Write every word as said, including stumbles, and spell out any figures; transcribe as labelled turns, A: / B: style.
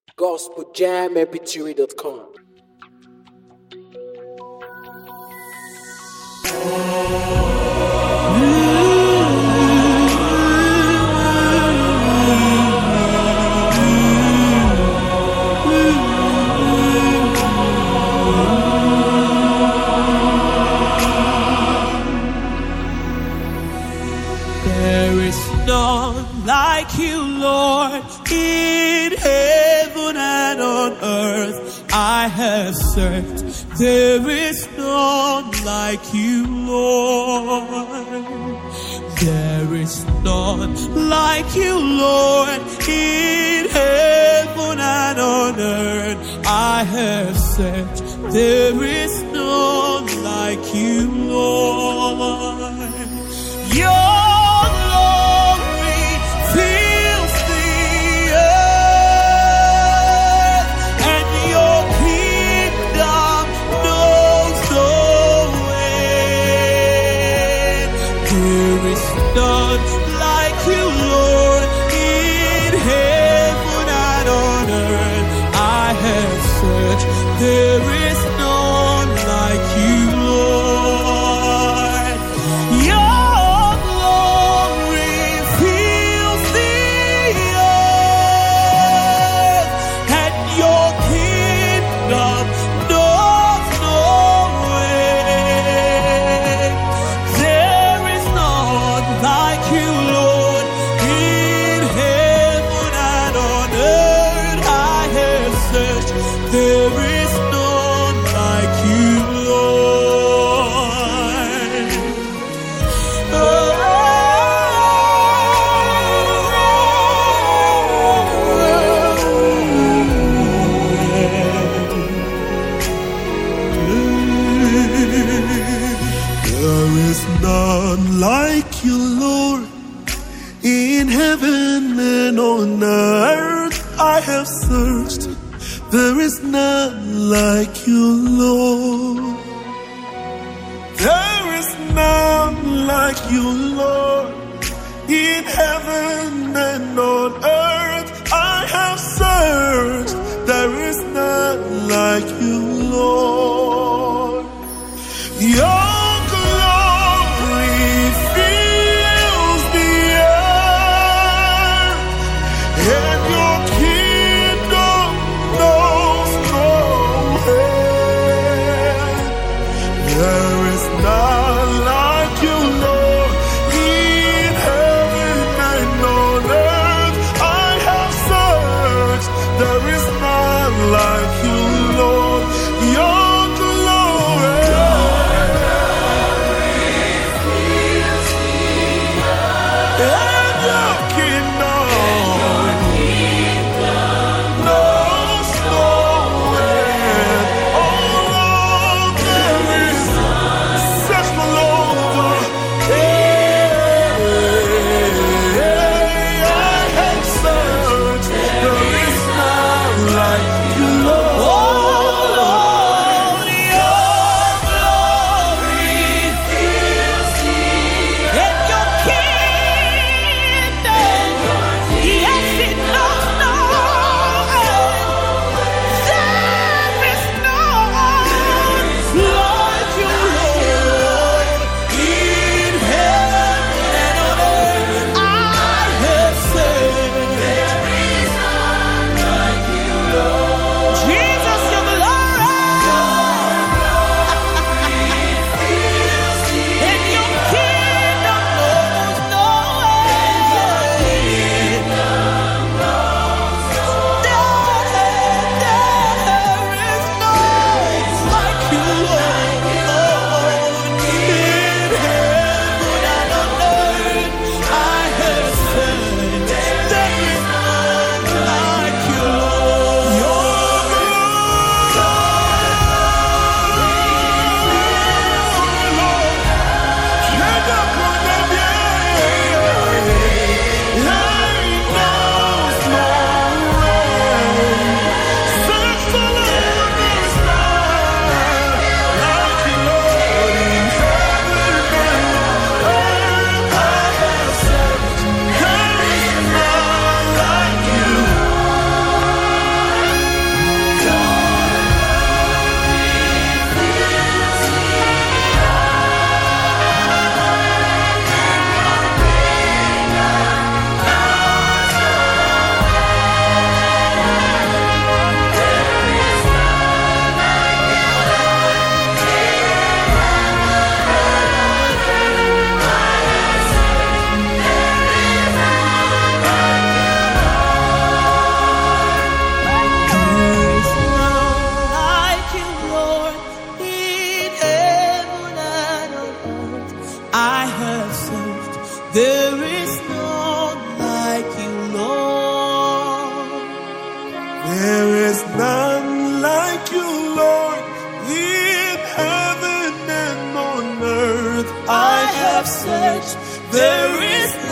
A: gospel jam m p three dot com.
B: There is none like you, Lord, in heaven and on earth. I have searched. There is none like you, Lord. There is none like you, Lord, in heaven and on earth. I have searched. There is none like you, Lord. Your none like you, Lord, in heaven and on earth. I have searched. There is none like you, Lord. Your glory fills the earth, and your kingdom knows no end. There is none like you, Lord, in heaven and on earth. I have searched. There is none like you, Lord. Oh, there is none like you, Lord, in heaven and on earth. I have searched. There is none like you, Lord. There is none like you, Lord, in heaven and on earth. I have searched. There is none like you, Lord. Your There is none like you, Lord, in heaven and on earth. I have searched, there is